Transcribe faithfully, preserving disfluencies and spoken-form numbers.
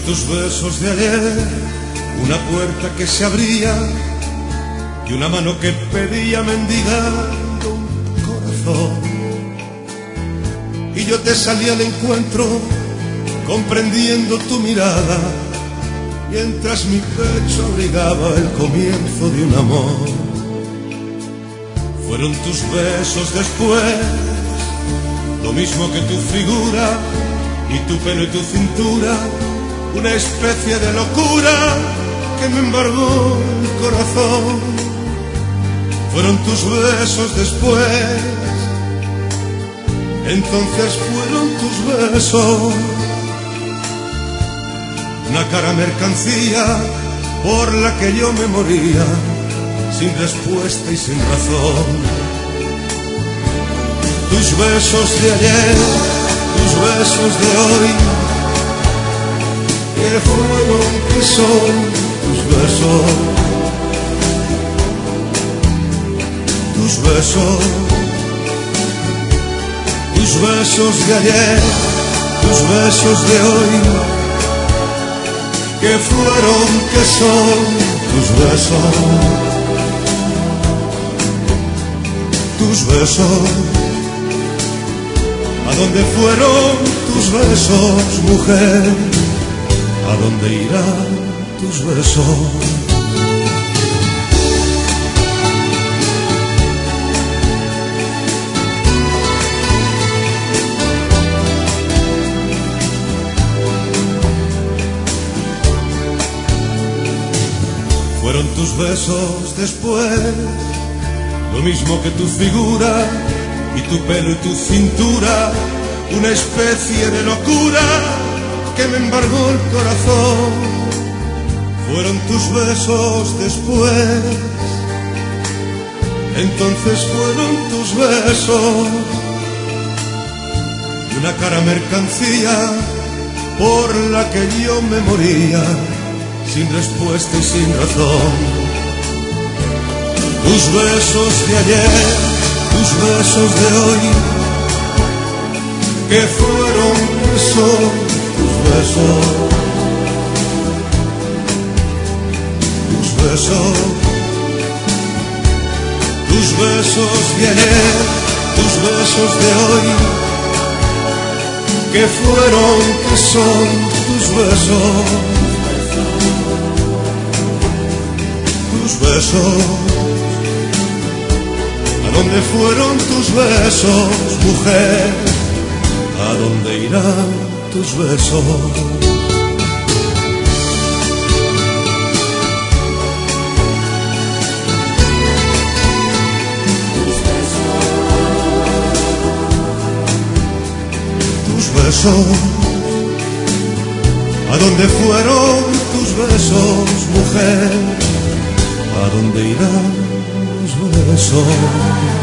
tus besos de ayer, una puerta que se abría y una mano que pedía mendigando un corazón. Y yo te salí al encuentro comprendiendo tu mirada, mientras mi pecho abrigaba el comienzo de un amor. Fueron tus besos después, lo mismo que tu figura y tu pelo y tu cintura, una especie de locura que me embargó el corazón. Fueron tus besos después, entonces fueron tus besos, una cara mercancía por la que yo me moría, sin respuesta y sin razón. Tus besos de ayer, tus besos de hoy, que fueron, que son tus besos, tus besos, tus besos de ayer, tus besos de hoy, que fueron, que son tus besos, tus besos. ¿A dónde fueron tus besos, mujer? ¿A dónde irán tus besos? Fueron tus besos después, lo mismo que tu figura y tu pelo y tu cintura, una especie de locura que me embargó el corazón. Fueron tus besos después, entonces fueron tus besos, una cara mercancía por la que yo me moría, sin respuesta y sin razón. Tus besos de ayer, tus besos de hoy, que fueron, que son tus besos, tus besos, tus besos de ayer, tus besos de hoy, que fueron, que son tus besos, tus besos. ¿A dónde fueron tus besos, mujer? ¿A dónde irán tus besos? Tus besos. ¿A dónde fueron tus besos, mujer? ¿A dónde irán tus besos?